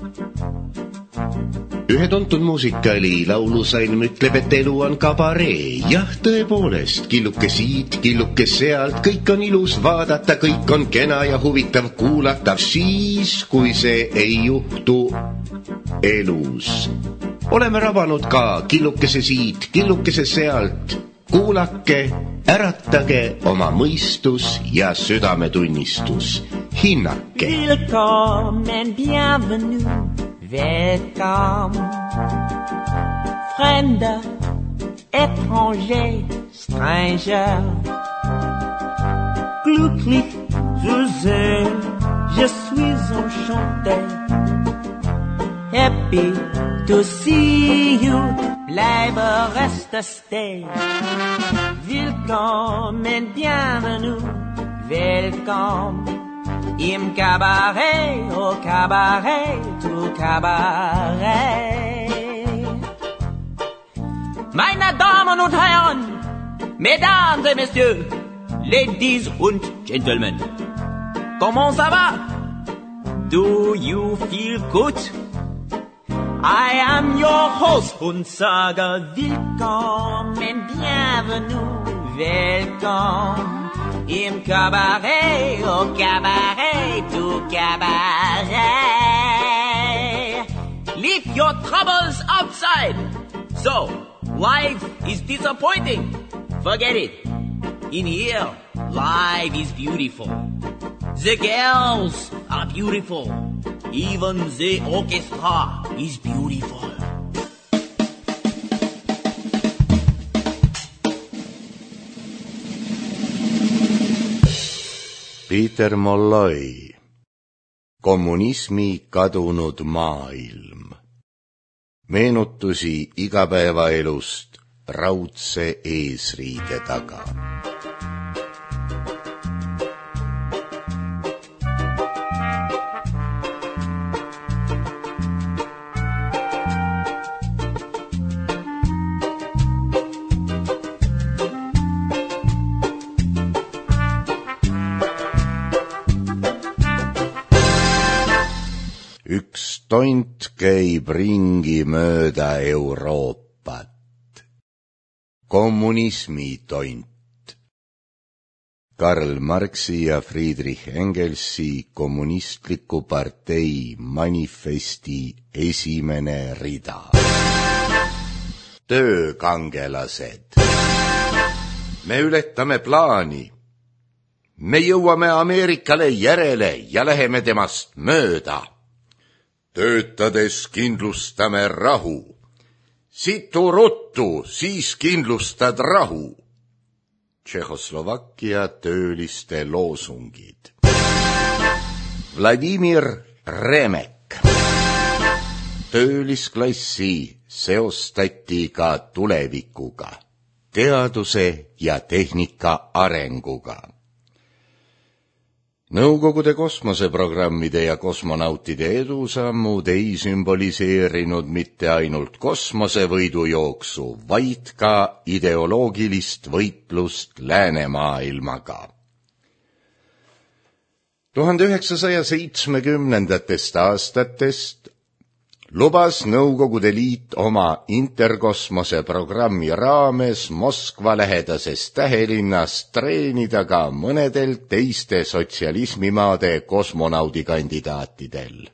Ühe tuntud muusikali laulusalm ütleb, et elu on kabaree. Jah, tõepoolest, killuke siit, killuke sealt, kõik on ilus vaadata, kõik on kena ja huvitav kuulatav siis, kui see ei juhtu elus. Oleme rabanud ka killukese siit, killukese sealt. Kuulake, äratage oma mõistus ja südametunnistus. Hinnake. Willkommen, bienvenue. Welcome, fremder, étranger, stranger. Glücklich zu sehen, je suis enchanté. Happy to see you, bleibe, reste, stay. Willkommen, bienvenue, welcome. Im Cabaret, au Cabaret, tout Cabaret. Meine Damen und Herren, Mesdames et Messieurs, Ladies und Gentlemen, comment ça va? Do you feel good? I am your host und sage willkommen, bienvenue, welcome. Im Cabaret, au Cabaret, tout Cabaret. Leave your troubles outside. So, life is disappointing. Forget it. In here, life is beautiful. The girls are beautiful. Even the orchestra is beautiful. Peter Molloy, kommunismi kadunud maailm. Meenutusi igapäevaelust raudse eesriide taga. Üks tont käib ringi mööda Euroopat. Kommunismi tont. Karl Marxi ja Friedrich Engelsi kommunistliku partei manifesti esimene rida. Töökangelased. Me ületame plaani. Me jõuame Ameerikale järele ja läheme temast mööda. Töötades kindlustame rahu. Situ ruttu, siis kindlustad rahu. Tšehhoslovakkia tööliste loosungid. Vladimir Remek. Töölisklassi seostati ka tulevikuga, teaduse ja tehnika arenguga. Nõukogude kosmoseprogrammide ja kosmonautide edusammud ei sümboliseerinud mitte ainult kosmosevõidujooksu, vaid ka ideoloogilist võitlust läänemaailmaga. 1970. aastatest lubas Nõukogude Liit oma interkosmoseprogrammi raames Moskva lähedases tähelinnas treenida ka mõnedel teiste sotsialismimaade kosmonaudikandidaatidel.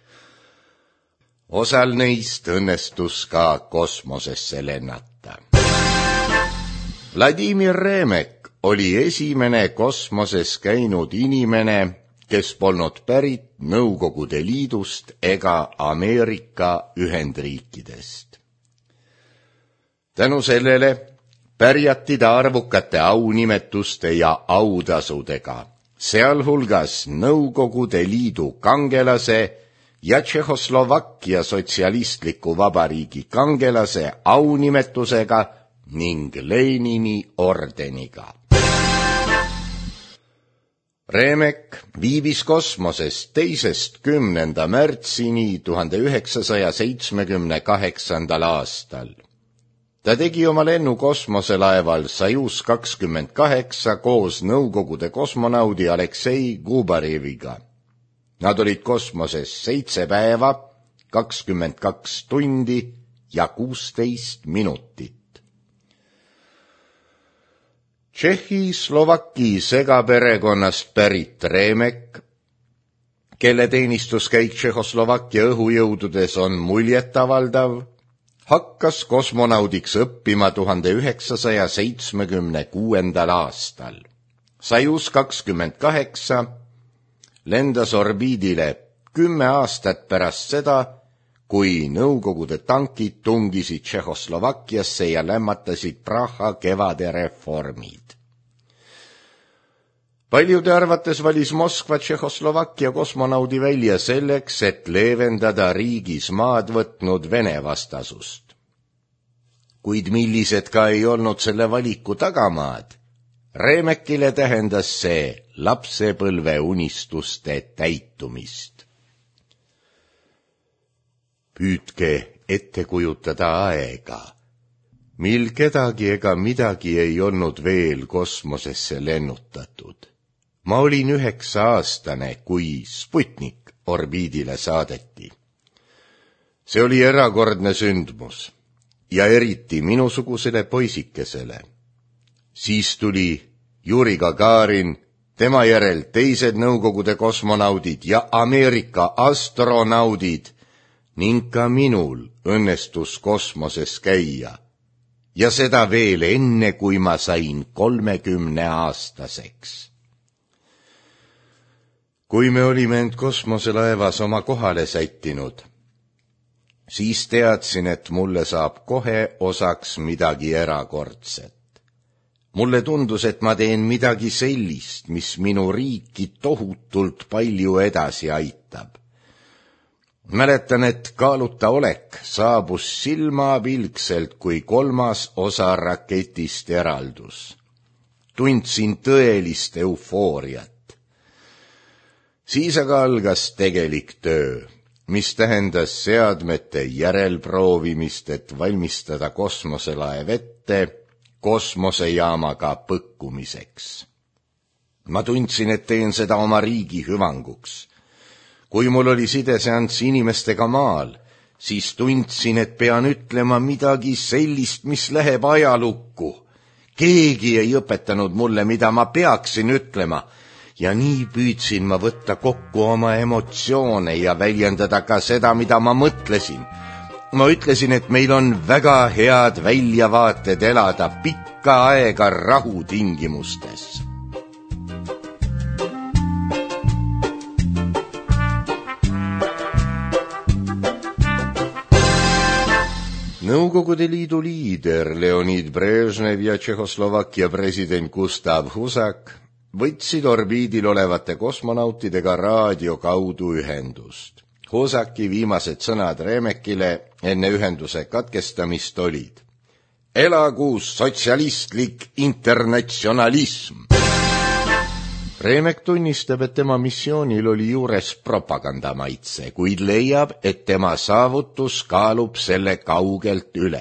Osal neist õnnestus ka kosmosesse lennata. Vladimir Remek oli esimene kosmoses käinud inimene, kes polnud pärit Nõukogude Liidust ega Ameerika Ühendriikidest. Tänu sellele pärjati ta arvukate aunimetuste ja autasudega, sealhulgas Nõukogude Liidu kangelase ja Tšehhoslovakkia sotsialistliku vabariigi kangelase aunimetusega ning Lenini ordeniga. Remek viibis kosmoses 2. märtsini 1978. aastal. Ta tegi oma lennu kosmoselaeval Sojuz 28 koos Nõukogude kosmonaudi Aleksei Gubareviga. Nad olid kosmoses 7 päeva 22 tundi ja 16 minutit. Tšehhi-Slovaki segaperekonnast pärit Remek, kelle teenistuskäik Tšehhoslovakkia õhujõududes on muljetavaldav, hakkas kosmonaudiks õppima 1976. aastal. Sai uus 28, lendas orbiidile 10 aastat pärast seda, kui Nõukogude tankid tungisid Tšehhoslovakkiasse ja lämmatasid Praha kevade reformid. Paljude arvates valis Moskva Tšehhoslovakkia kosmonaudi välja selleks, et leevendada riigis maad võtnud Vene vastasust. Kuid millised ka ei olnud selle valiku tagamaad, Remekile tähendas see lapsepõlve unistuste täitumist. Püüdke ette kujutada aega, mil kedagi ega midagi ei olnud veel kosmosesse lennutatud. Ma olin 9-aastane, kui Sputnik orbiidile saadeti. See oli erakordne sündmus ja eriti minusugusele poisikesele. Siis tuli Juri Gagarin, tema järel teised Nõukogude kosmonaudid ja Ameerika astronaudid ning ka minul õnnestus kosmoses käia. Ja seda veel enne, kui ma sain 30-aastaseks. Kui me olime end kosmoselaevas oma kohale sättinud, siis teadsin, et mulle saab kohe osaks midagi erakordset. Mulle tundus, et ma teen midagi sellist, mis minu riiki tohutult palju edasi aitab. Mäletan, et kaaluta olek saabus silmapilkselt, kui 3. osa raketist eraldus. Tundsin tõelist eufooriat. Siis aga algas tegelik töö, mis tähendas seadmete järelproovimist, et valmistada kosmoselaev ette kosmosejaamaga põkkumiseks. Ma tundsin, et teen seda oma riigi hüvanguks. Kui mul oli sideseanss inimestega maal, siis tundsin, et pean ütlema midagi sellist, mis läheb ajalukku. Keegi ei õpetanud mulle, mida ma peaksin ütlema, ja nii püüdsin ma võtta kokku oma emotsioone ja väljendada ka seda, mida ma mõtlesin. Ma ütlesin, et meil on väga head väljavaated elada pikka aega rahutingimustes. Nõukogude Liidu liider Leonid Brežnev ja Tšehhoslovakkia president Gustav Husak võtsid orbiidil olevate kosmonautidega raadio kaudu ühendust. Husaki viimased sõnad Remekile enne ühenduse katkestamist olid: elagu sotsialistlik internatsionalism! Remek tunnistab, et tema missioonil oli juures propagandamaitse, kuid leiab, et tema saavutus kaalub selle kaugelt üle.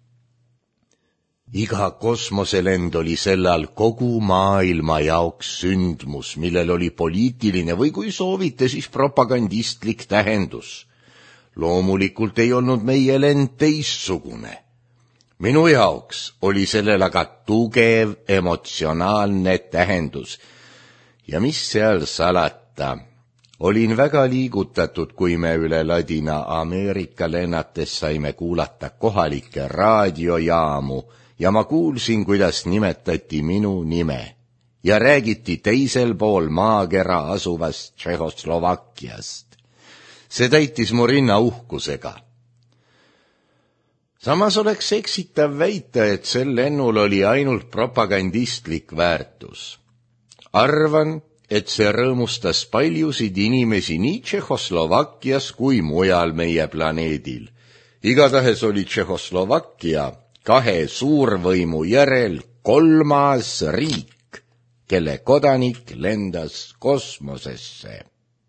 Iga kosmoselend oli sellal kogu maailma jaoks sündmus, millel oli poliitiline või kui soovite, siis propagandistlik tähendus. Loomulikult ei olnud meie lend teistsugune. Minu jaoks oli sellel aga tugev emotsionaalne tähendus. Ja mis seal salata, olin väga liigutatud, kui me üle Ladina-Ameerika lennates saime kuulata kohalikke raadiojaamu ja ma kuulsin, kuidas nimetati minu nime ja räägiti teisel pool maakera asuvast Tšehhoslovakkiast. See täitis mu rinna uhkusega. Samas oleks eksitav väita, et sel lennul oli ainult propagandistlik väärtus. Arvan, et see rõõmustas paljusid inimesi nii Tšehhoslovakkias kui mujal meie planeedil. Igatahes oli Tšehhoslovakkia 2 suurvõimu järel 3. riik, kelle kodanik lendas kosmosesse.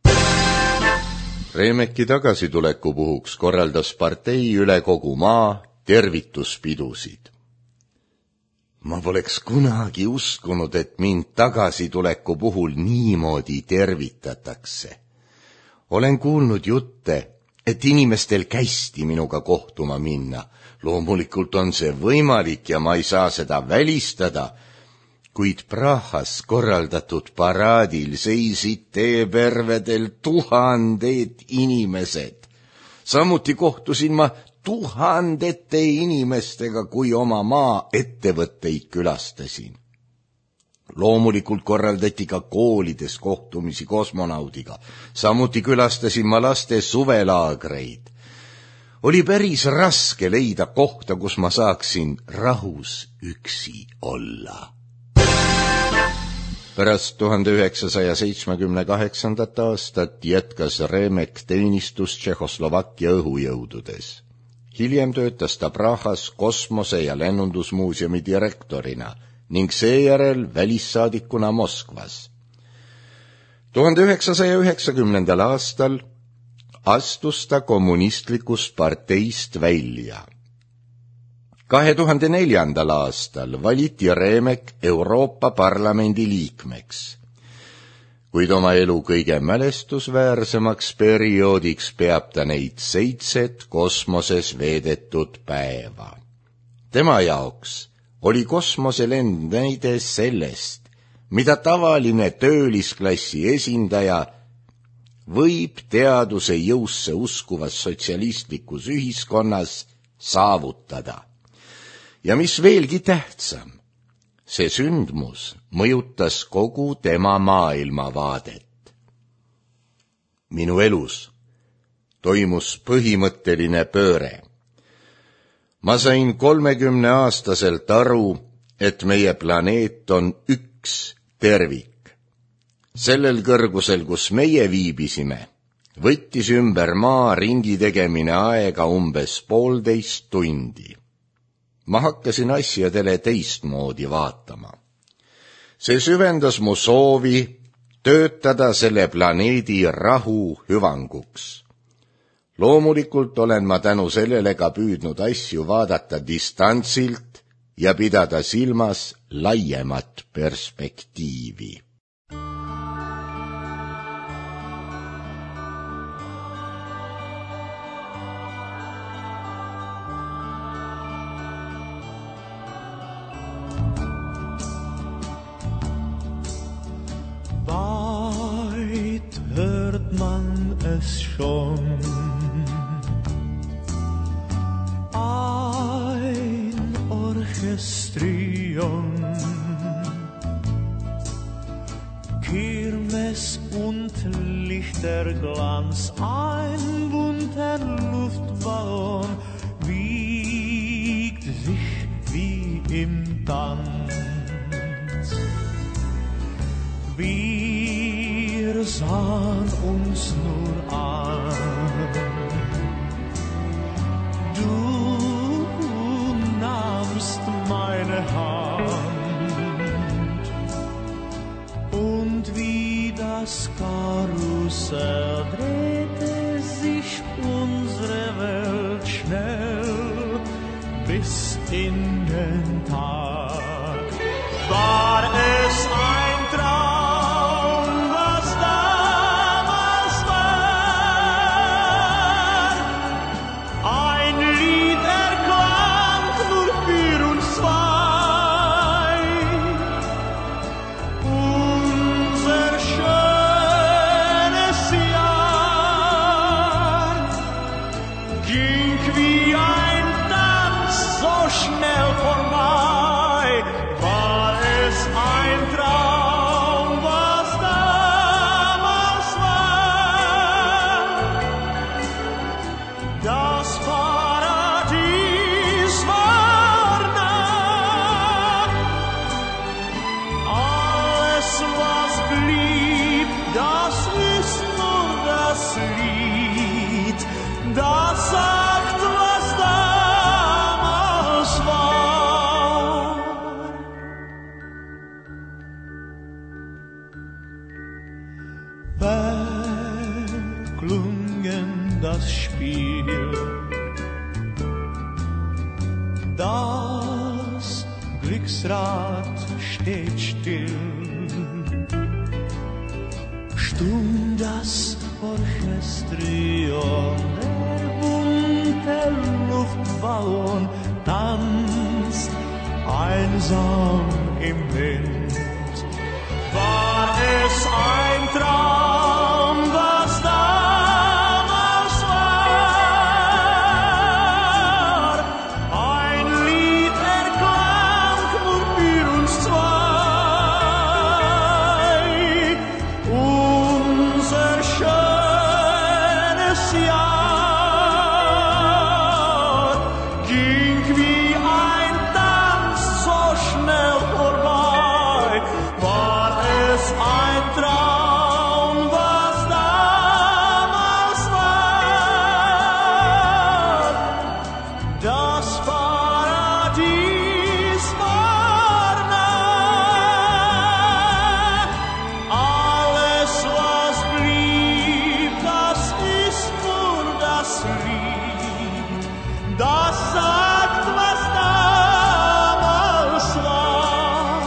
Remeki tagasituleku puhuks korraldas partei üle kogu maa tervituspidusid. Ma poleks kunagi uskunud, et mind tagasituleku puhul niimoodi tervitatakse. Olen kuulnud jutte, et inimestel kästi minuga kohtuma minna. Loomulikult on see võimalik ja ma ei saa seda välistada, kuid Prahas korraldatud paraadil seisid teepervedel 1000 inimesed. Samuti kohtusin ma 1000 inimestega, kui oma maa ettevõtteid külastasin. Loomulikult korraldati ka koolides kohtumisi kosmonaudiga. Samuti külastasin ma laste suvelaagreid. Oli päris raske leida kohta, kus ma saaksin rahus üksi olla. Pärast 1978. aastat jätkas Remek teenistus Tšehhoslovakkia õhujõududes. Hiljem töötas ta Prahas kosmose- ja lennundusmuuseumi direktorina ning seejärel välissaadikuna Moskvas. 1990. aastal astus ta kommunistlikust parteist välja. 2004. aastal valiti Remek Euroopa Parlamendi liikmeks, kuid oma elu kõige mälestusväärsemaks perioodiks peab ta neid 7 kosmoses veedetud päeva. Tema jaoks oli kosmoselend näide sellest, mida tavaline töölisklassi esindaja võib teaduse jõusse uskuvas sotsialistlikus ühiskonnas saavutada. Ja mis veelgi tähtsam, see sündmus mõjutas kogu tema maailmavaadet. Minu elus toimus põhimõtteline pööre. Ma sain 30-aastaselt aru, et meie planeet on üks tervik. Sellel kõrgusel, kus meie viibisime, võttis ümber maa ringi tegemine aega umbes 1,5 tundi. Ma hakkasin asjadele teistmoodi vaatama. See süvendas mu soovi töötada selle planeedi rahu hüvanguks. Loomulikult olen ma tänu sellele ka püüdnud asju vaadata distantsilt ja pidada silmas laiemat perspektiivi. Weit hört man es schon, ein Orchestrion, Kirmes und Lichterglanz, ein bunter Luftballon wiegt sich wie im Tanz. Wir sahen uns nur an, du nahmst meine Hand und wie das Karussell drehte sich unsere Welt schnell bis in den Tag. War es ein Traum, was damals war? Ein Lied erklang nur für uns zwei. Unser schönes Jahr ging wie ein Tanz so schnell vorbei. War es ein Traum, was damals war? Das Paradies war nah. Alles, was blieb, das ist nur das Lied, das sagt, was damals war. Verklungen das Spiel, das Glücksrad steht still, stumm das Orchestrion der Luft bauen, tanzt einsam im Wind. War es ein Traum, was damals war? Ein Lied erklang nur für uns zwei. Unser schönes Jahr ging wie ein Tanz so schnell vorbei. War es ein Traum, was damals war? Das Paradies war nah. Alles, was blieb, das ist nur das Lied, das sagt, was damals war.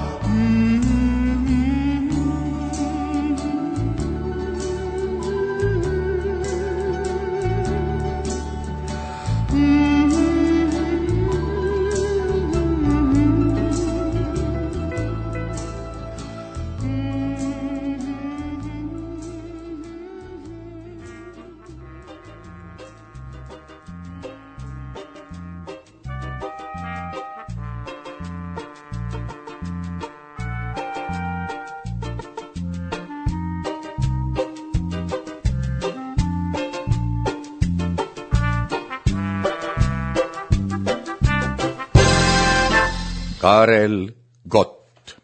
Karel Gott.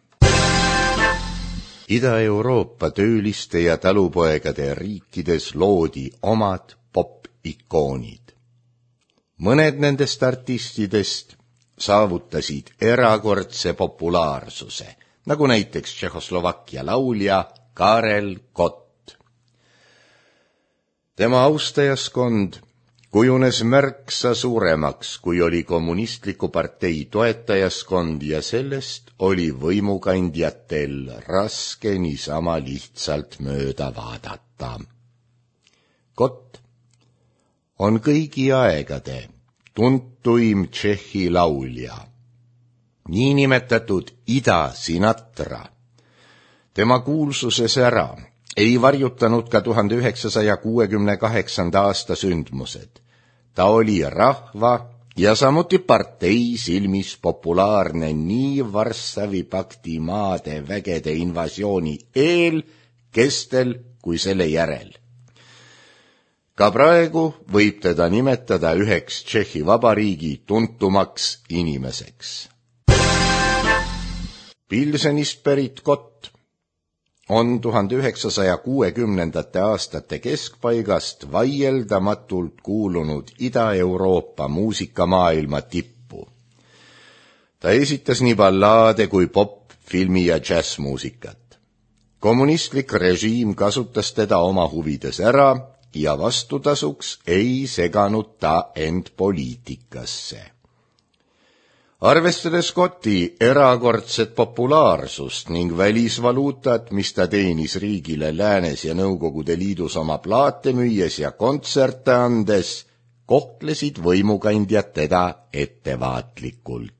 Ida-Euroopa tööliste ja talupoegade riikides loodi omad pop-ikoonid. Mõned nendest artistidest saavutasid erakordse populaarsuse, nagu näiteks Tšehhoslovakkia laulja Karel Gott. Tema austajaskond kujunes märksa suuremaks, kui oli kommunistliku partei toetajaskond ja sellest oli võimukandjatel raske niisama lihtsalt mööda vaadata. Gott on kõigi aegade tuntuim Tšehhi laulja, niinimetatud Ida Sinatra. Tema kuulsuses ära ei varjutanud ka 1968. aasta sündmused. Ta oli rahva ja samuti partei silmis populaarne nii Varssavi pakti maade vägede invasiooni eel, kestel kui selle järel. Ka praegu võib teda nimetada üheks Tšehhi Vabariigi tuntumaks inimeseks. Pilsenist pärit Gott on 1960. aastate keskpaigast vaieldamatult kuulunud Ida-Euroopa muusikamaailma tippu. Ta esitas nii ballaade kui pop, filmi ja džässmuusikat. Kommunistlik režiim kasutas teda oma huvides ära ja vastutasuks ei seganud ta end poliitikasse. Arvestades Scotti erakordset populaarsust ning välisvaluutat, mis ta teenis riigile Läänes ja Nõukogude Liidus oma plaate müües ja kontserte andes, kohtlesid võimukandjad teda ettevaatlikult.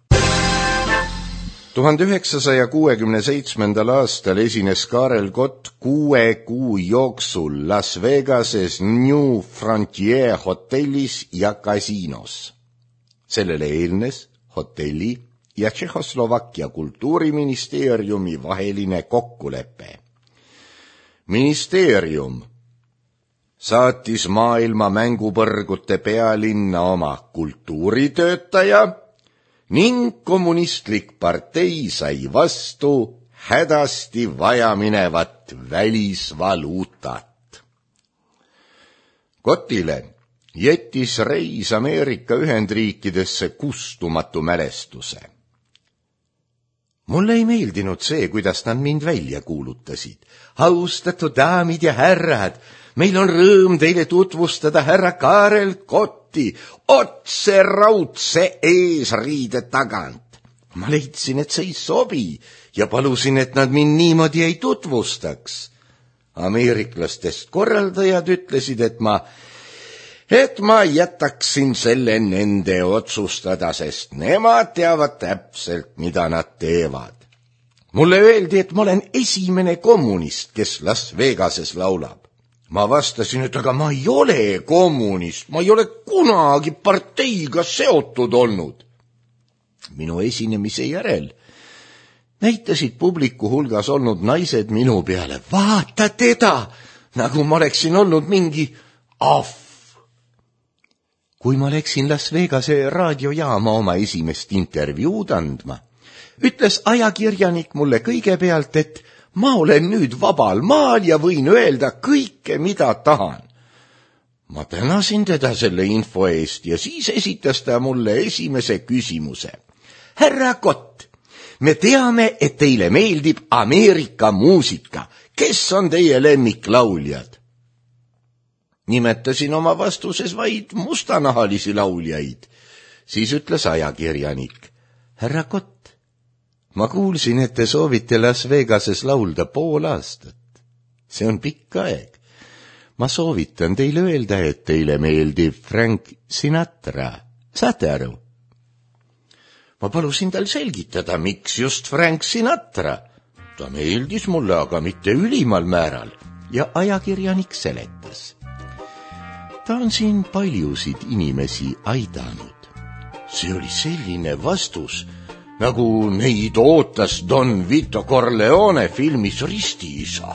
1967. aastal esines Karel Gott 6 kuu jooksul Las Vegases New Frontier hotellis ja kasiinos. Sellele eelnes hotelli ja Tšehhoslovakkia kultuuriministeeriumi vaheline kokkulepe. Ministeerium saatis maailma mängupõrgute pealinna oma kultuuritöötaja ning kommunistlik partei sai vastu hädasti vajaminevat välisvaluutat. Gottile jättis reis Ameerika Ühendriikidesse kustumatu mälestuse. Mulle ei meeldinud see, kuidas nad mind välja kuulutasid. Austatud daamid ja härrad, meil on rõõm teile tutvustada härra Karel Gotti otse raudse eesriide tagant. Ma leidsin, et see ei sobi ja palusin, et nad mind niimoodi ei tutvustaks. Ameeriklastest korraldajad ütlesid, et ma et ma jätaksin selle nende otsustada, sest nemad teavad täpselt, mida nad teevad. Mulle öeldi, et ma olen esimene kommunist, kes Las Vegases laulab. Ma vastasin, et aga ma ei ole kommunist, ma ei ole kunagi parteiga seotud olnud. Minu esinemise järel näitasid publiku hulgas olnud naised minu peale. Vaata teda, nagu ma oleksin olnud mingi ahv. Kui ma läksin Las Vegase raadiojaama oma esimest intervjuud andma, ütles ajakirjanik mulle kõigepealt, et ma olen nüüd vabal maal ja võin öelda kõike, mida tahan. Ma tänasin teda selle info eest ja siis esitas ta mulle esimese küsimuse. Härra Kott, me teame, et teile meeldib Ameerika muusika. Kes on teie lemmiklauljad? Nimetasin oma vastuses vaid mustanahalisi lauljaid. Siis ütles ajakirjanik. Härra Kott, ma kuulsin, et te soovite Las Vegases laulda pool aastat. See on pikk aeg. Ma soovitan teile öelda, et teile meeldib Frank Sinatra. Saate aru? Ma palusin tal selgitada, miks just Frank Sinatra. Ta meeldis mulle, aga mitte ülimal määral. Ja ajakirjanik seletas. Ta on siin paljusid inimesi aidanud. See oli selline vastus, nagu neid ootas Don Vito Corleone filmis Ristiisa.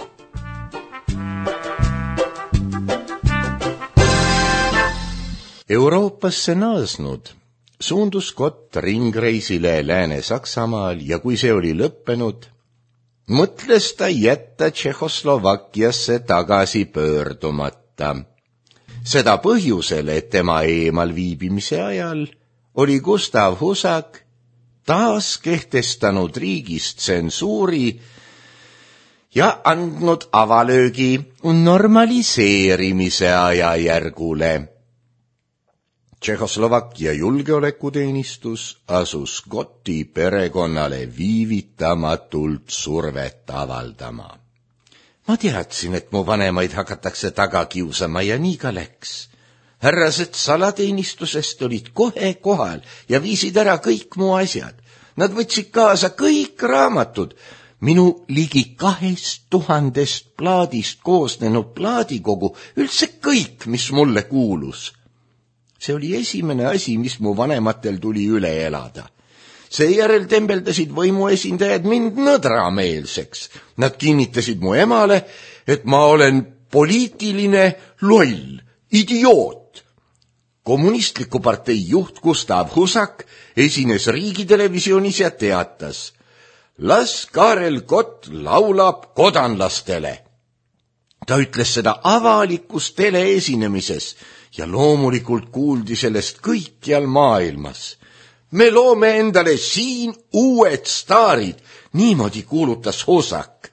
Euroopasse naasnud suundus Kott ringreisile Lääne-Saksamaal ja kui see oli lõppenud, mõtles ta jätta Tšehhoslovakkiasse tagasi pöördumata. Seda põhjusel, et tema eemal viibimise ajal oli Gustav Husak taas kehtestanud riigist tsensuuri ja andnud avalöögi normaliseerimise ajajärgule. Tšehhoslovakkia julgeolekuteenistus asus Kotti perekonnale viivitamatult survet avaldama. Ma teadsin, et mu vanemaid hakatakse taga kiusama ja nii ka läks. Härrased salateenistusest olid kohe kohal ja viisid ära kõik mu asjad. Nad võtsid kaasa kõik raamatud, minu ligi 2000 plaadist koosnenud plaadikogu, üldse kõik, mis mulle kuulus. See oli esimene asi, mis mu vanematel tuli üle elada. Seejärel tembeldasid võimuesindajad mind nõdrameelseks. Nad kinnitasid mu emale, et ma olen poliitiline loll, idioot. Kommunistliku partei juht Gustav Husak esines riigitelevisioonis ja teatas. Las Karel Kott laulab kodanlastele. Ta ütles seda avalikus teleesinemises ja loomulikult kuuldi sellest kõikjal maailmas. Me loome endale siin uued staarid, niimoodi kuulutas Husak.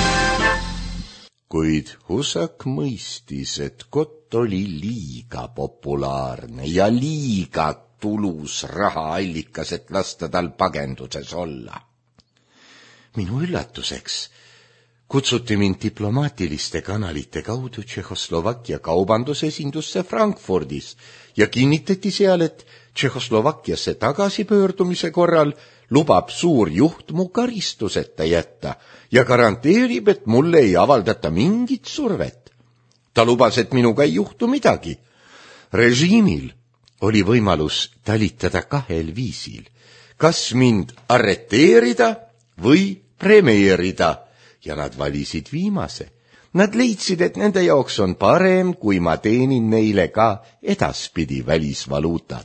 Kuid Husak mõistis, et Kott oli liiga populaarne ja liiga tulus rahaallikas, et lasta tal pagenduses olla. Minu üllatuseks kutsuti mind diplomaatiliste kanalite kaudu Tšehhoslovakkia kaubandusesindusse Frankfurdis ja kinnitati seal, et Tšehhoslovakkiasse tagasipöördumise korral lubab suur juht mu karistuseta jätta ja garanteerib, et mulle ei avaldata mingit survet. Ta lubas, et minuga ei juhtu midagi. Režiimil oli võimalus talitada kahel viisil, kas mind arreteerida või premeerida, ja nad valisid viimase. Nad leidsid, et nende jaoks on parem, kui ma teenin neile ka edaspidi välisvaluutat.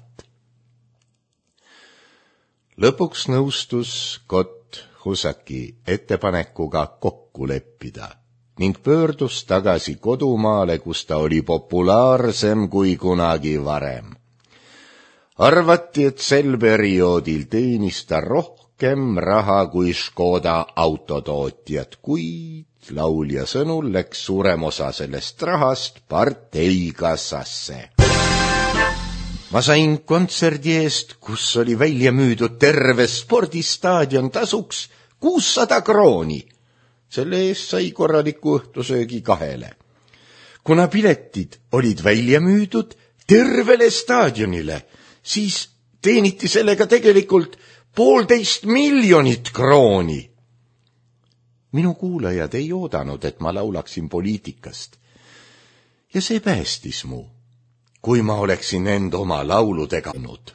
Lõpuks nõustus Kott Husaki ettepanekuga kokku leppida ning pöördus tagasi kodumaale, kus ta oli populaarsem kui kunagi varem. Arvati, et sel perioodil teenis ta rohkem raha kui Škoda autotootjad, kuid laulja sõnul läks suurem osa sellest rahast parteikassasse. Ma sain kontserdi eest, kus oli välja müüdud terve spordistaadion tasuks 600 krooni. Selle eest sai korraliku õhtusöögi kahele. Kuna piletid olid välja müüdud, tervele staadionile, siis teeniti sellega tegelikult 1,5 miljonit krooni. Minu kuulajad ei oodanud, et ma laulaksin poliitikast. Ja see päästis mu, kui ma oleksin end oma lauludega olnud.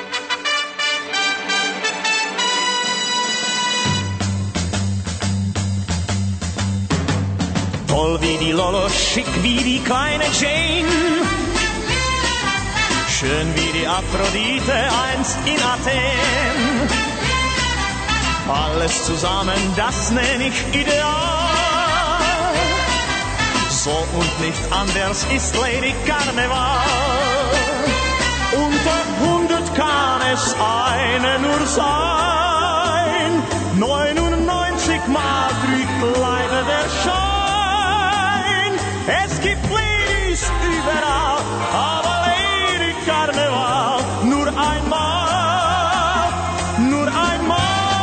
Toll wie die Lolo, schick wie die kleine Jane, schön wie die Aphrodite einst in Athen. Alles zusammen, das nenn ich ideal. So und nicht anders ist Lady Karneval. Unter 100 kann es eine nur sein. 99 Mal trügt leider der Schein. Es gibt Ladies überall, aber Lady Karneval nur einmal, nur einmal.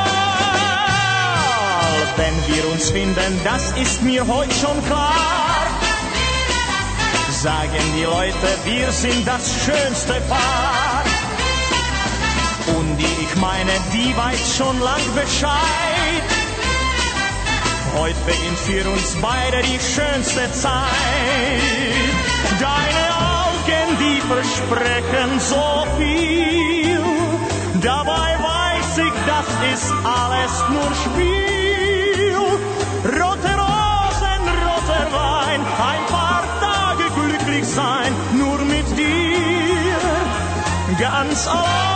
Wenn wir uns finden, das ist mir heute schon klar. Sagen die Leute, wir sind das schönste Paar. Und die ich meine, die weiß schon lang Bescheid. Heute beginnt für uns beide die schönste Zeit. Deine Augen, die versprechen so viel. Dabei weiß ich, das ist alles nur Spiel. Rote Rosen, roter Wein, ein paar Tage glücklich sein, nur mit dir, ganz allein.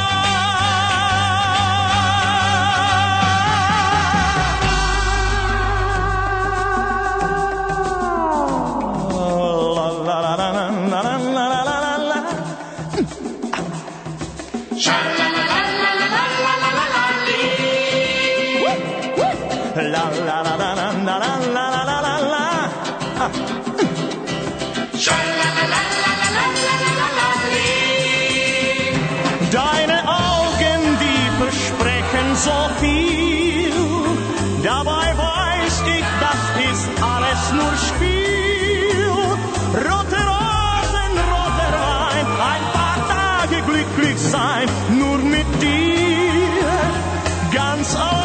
Deine Augen, die versprechen so viel. Dabei weiß ich, das ist alles nur Spiel. Rote Rosen, roter Wein, ein paar Tage glücklich sein, nur mit dir, ganz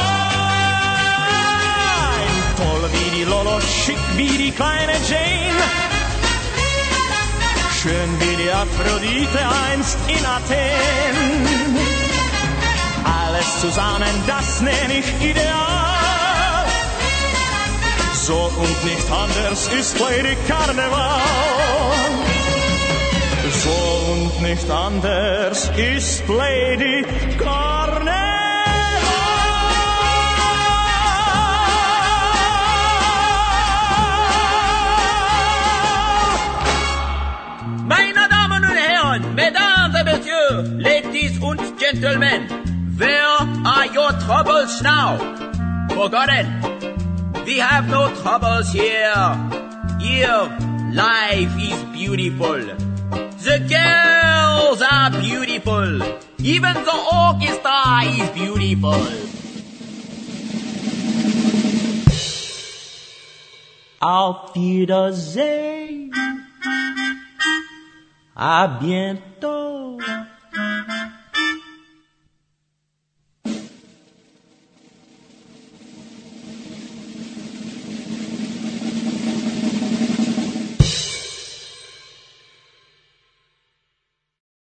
allein. Toll wie die Lolo, schick wie die kleine Jane, schön wie die Aphrodite einst in Athen. Alles zusammen, das nenn ich ideal. So und nicht anders ist Lady Karneval. So und nicht anders ist Lady Karneval. Mesdames et messieurs, ladies and gentlemen, where are your troubles now? Forgotten. We have no troubles here. Here, life is beautiful. The girls are beautiful. Even the orchestra is beautiful. Auf Wiedersehen. À bientôt.